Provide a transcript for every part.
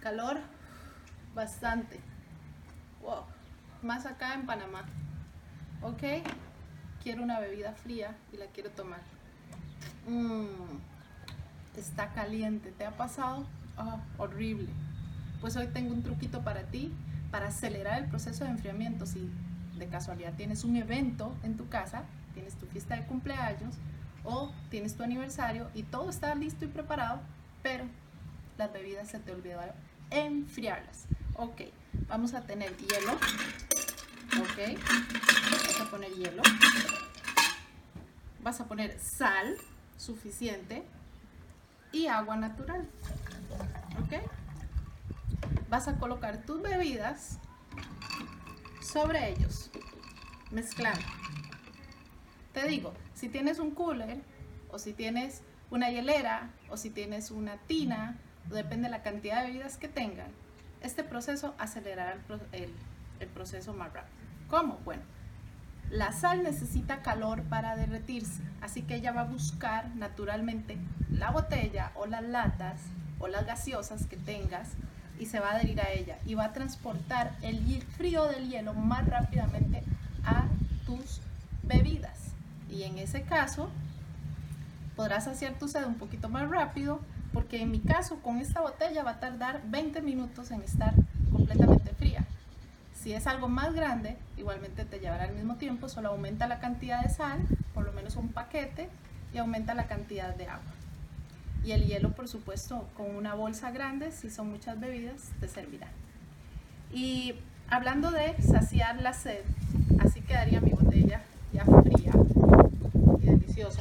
calor bastante. Wow. Más acá en Panamá. Ok. Quiero una bebida fría y la quiero tomar. Está caliente. ¿Te ha pasado? Oh, horrible. Pues hoy tengo un truquito para ti para acelerar el proceso de enfriamiento. Si de casualidad tienes un evento en tu casa, tienes tu fiesta de cumpleaños o tienes tu aniversario y todo está listo y preparado, pero las bebidas se te olvidó enfriarlas. Ok, vamos a tener hielo. Ok, vas a poner hielo. Vas a poner sal suficiente y agua natural. Ok, vas a colocar tus bebidas sobre ellos, mezclando. Te digo, si tienes un cooler o si tienes una hielera o si tienes una tina, depende de la cantidad de bebidas que tengan, este proceso acelerará el proceso más rápido. ¿Cómo? Bueno, la sal necesita calor para derretirse, así que ella va a buscar naturalmente la botella o las latas o las gaseosas que tengas y se va a adherir a ella y va a transportar el frío del hielo más rápidamente a tus bebidas. Y en ese caso podrás saciar tu sed un poquito más rápido, porque en mi caso con esta botella va a tardar 20 minutos en estar completamente fría. Si es algo más grande, igualmente te llevará el mismo tiempo, solo aumenta la cantidad de sal, por lo menos un paquete, y aumenta la cantidad de agua. Y el hielo, por supuesto, con una bolsa grande, si son muchas bebidas, te servirá. Y hablando de saciar la sed, así quedaría mi botella ya fría y deliciosa.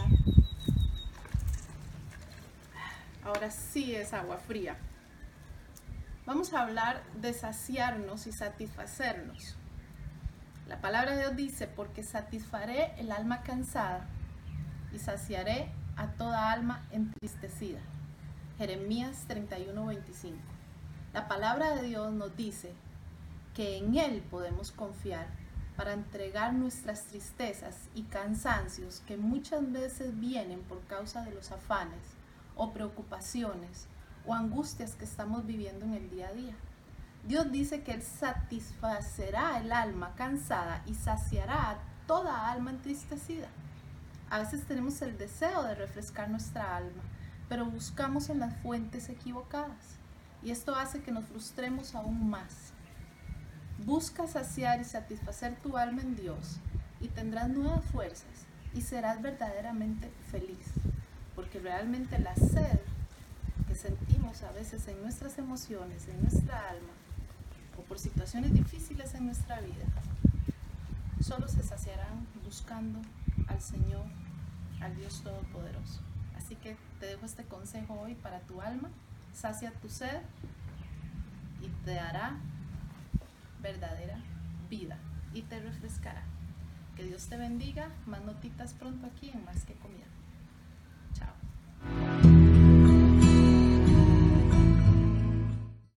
Ahora sí es agua fría. Vamos a hablar de saciarnos y satisfacernos. La palabra de Dios dice, porque satisfaré el alma cansada y saciaré a toda alma entristecida. Jeremías 31:25. La palabra de Dios nos dice que en Él podemos confiar para entregar nuestras tristezas y cansancios que muchas veces vienen por causa de los afanes o preocupaciones o angustias que estamos viviendo en el día a día. Dios dice que Él satisfacerá el alma cansada y saciará a toda alma entristecida. A veces tenemos el deseo de refrescar nuestra alma, pero buscamos en las fuentes equivocadas y esto hace que nos frustremos aún más. Busca saciar y satisfacer tu alma en Dios y tendrás nuevas fuerzas y serás verdaderamente feliz, porque realmente la sed que sentimos a veces en nuestras emociones, en nuestra alma, o por situaciones difíciles en nuestra vida, solo se saciarán buscando al Señor, al Dios Todopoderoso. Así que te dejo este consejo hoy para tu alma: sacia tu sed y te dará verdadera vida y te refrescará. Que Dios te bendiga. Más notitas pronto aquí en Más que Comida. Chao.